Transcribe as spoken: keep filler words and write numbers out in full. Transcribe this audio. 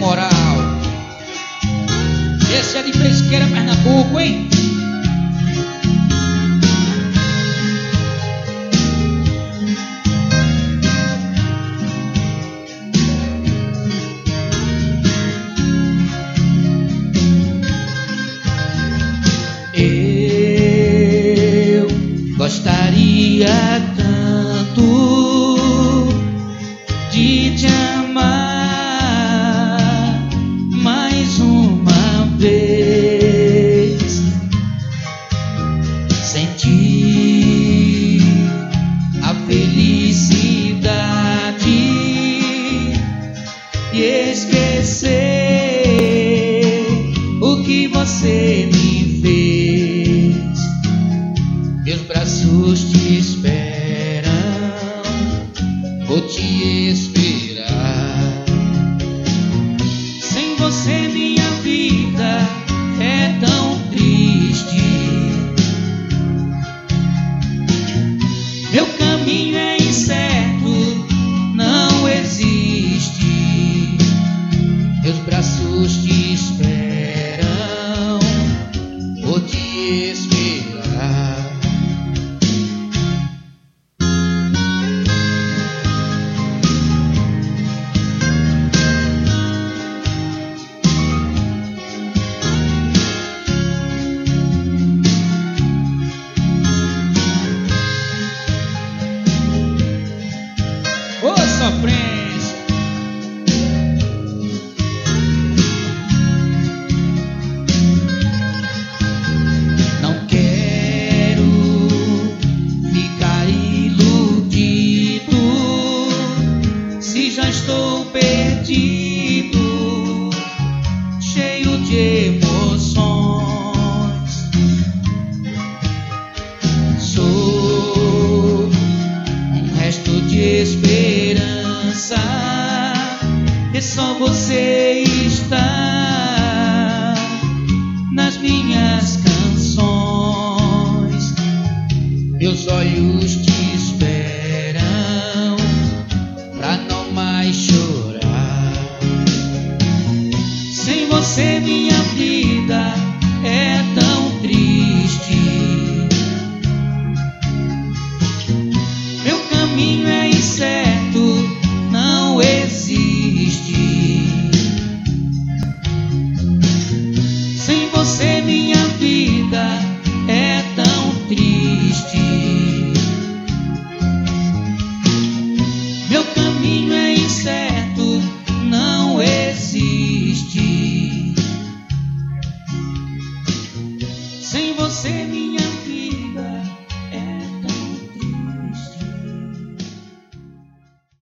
moral. Esse é de Pesqueira, Pernambuco, hein? Eu gostaria tanto de te amar mais uma vez, sentir a felicidade e esquecer o que você me fez. Meus braços te esperam, vou te esperar. Sem você minha vida é tão triste. Meu caminho é incerto, não existe. Meus braços te esperam, vou te esperar. Ô sofrência! Não quero ficar iludido se já estou perdido, cheio de emoções. Sou um resto de esperança, e só você